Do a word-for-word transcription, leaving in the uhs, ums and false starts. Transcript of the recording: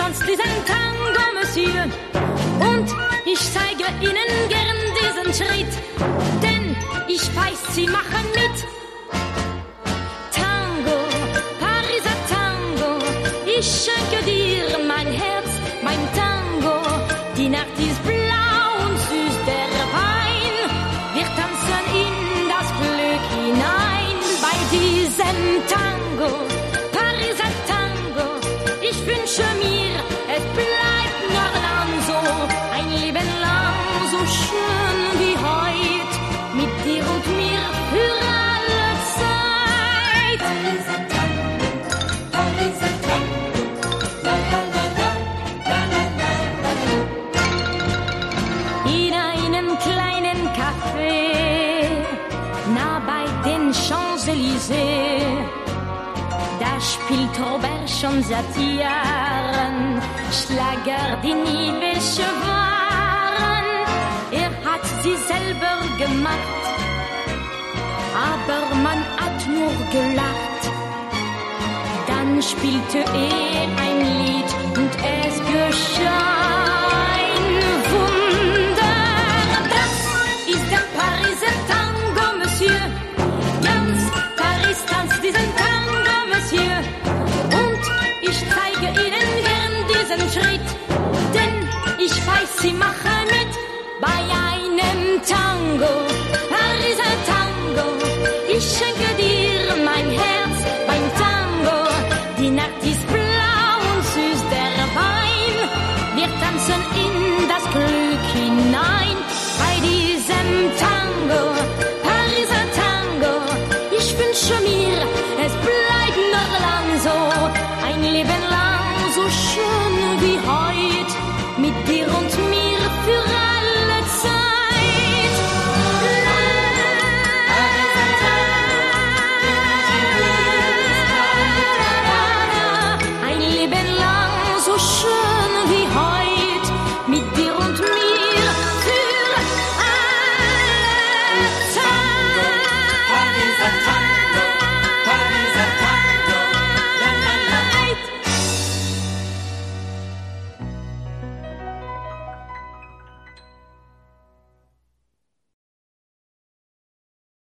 tanzt diesen Tango, Monsieur. Und ich zeige Ihnen gern diesen Schritt, denn ich weiß, Sie machen mit. Tango, Pariser Tango, ich schenke dir mein Herz, mein Tango. Die Nacht ist blau und süß der Wein. Wir tanzen in das Glück hinein bei diesem Tango, Pariser Tango. Ich wünsche mir, es bleibt noch lang so, ein Leben lang so schön wie heut, mit dir und mir für alle Zeit. Pariser Tango, Pariser Tango, la la la la, la la la la. In einem kleinen Café, nah bei den Champs-Élysées, da spielt Robert schon seit Jahren Schlager, die nie welche waren. Er hat sie selber gemacht, aber man hat nur gelacht. Dann spielte er ein Lied und es geschah ein Wunder. Das ist der Pariser Tango, Monsieur. Ganz Paris tanzt diesen Tango, Monsieur. Und ich zeige Ihnen gern diesen Schritt, denn ich weiß, Sie machen